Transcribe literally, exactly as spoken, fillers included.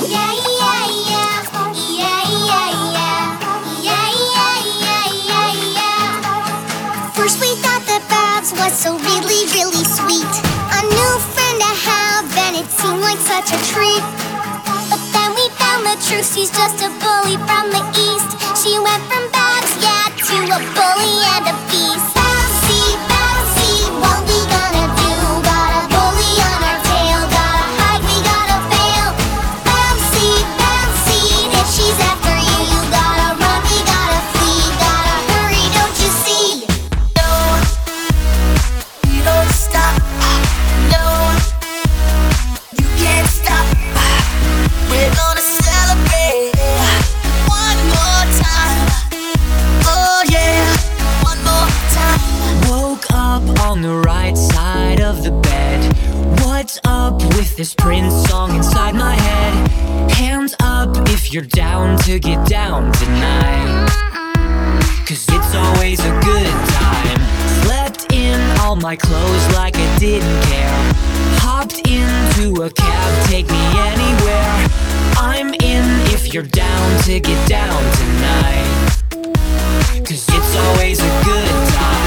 Yeah, yeah, yeah. Yeah, yeah, yeah. Yeah, yeah, yeah, yeah, yeah. First we thought that Babs was so really, really sweet. A new friend to have, and it seemed like such a treat. But then we found the truth, she's just a bully from the east. She went from Babs, yeah, to a bully and a beast. Babsy, Babsy, what we gonna do? Got a bully on our tail, gotta hide, we gotta fail. Babsy, Babsy, if she's after you, you gotta run, we gotta flee, gotta hurry, don't you see? No, we don't stop. No, you can't stop. We're gonna celebrate one more time. Oh yeah, one more time. Woke up on the right side of the bed. What's up with this Prince song inside my head? Hands up if you're down to get down tonight, cause it's always a good time. Slept in all my clothes like I didn't care. Hopped into a cab, take me anywhere. I'm in if you're down to get down tonight, cause it's always a good time.